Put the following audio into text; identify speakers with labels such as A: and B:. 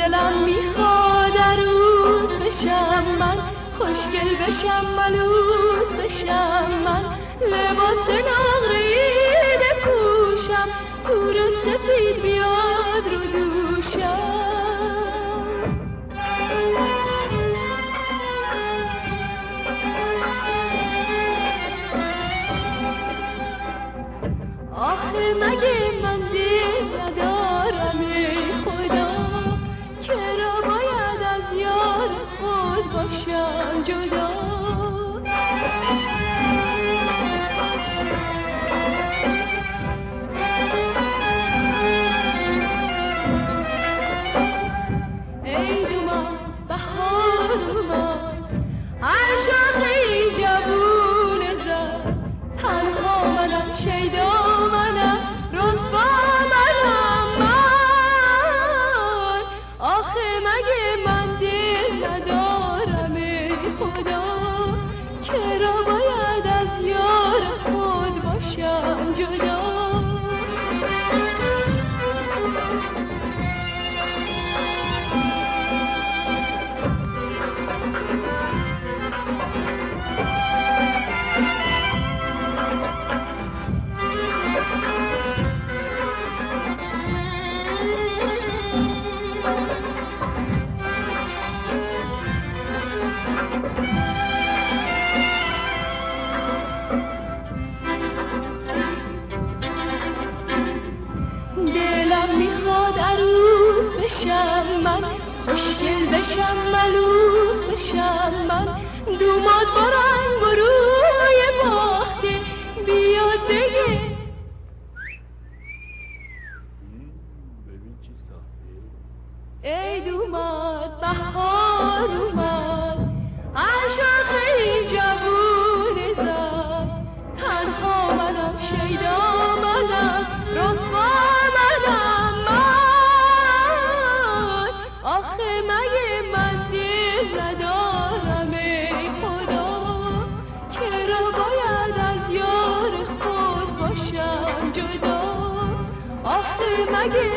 A: دلم میخواد عروس بشم من، خوشگل بشم ملوس بشم من، لباس نقره‌ای بپوشم، کور و سفید بیاد رو دوشم. آخه مگه من دل ندارم ای خدا، چرا باید از یار خود باشم جدا؟ ای دومان بهار اومد، هر شاخه‌ای جوون زد، تنها منم شیدا منم، رسوا منم من. آخه مگه من دل ندارم ای خدا، چرا باید از یار خود باشم جدا؟ دلم میخواد عروس بشم من، خوشگل بشم ملوس بشم من، دوماد با رنگ و روی باخته بیاد بگه ای دوماد بهار اومد، هر شاخه‌ای جوون زد، تنها منم شیدا منم، رسوا منم من. آخه مگه من دل ندارم ای خدا، چرا باید از یار خود باشم جدا؟ آخه مگه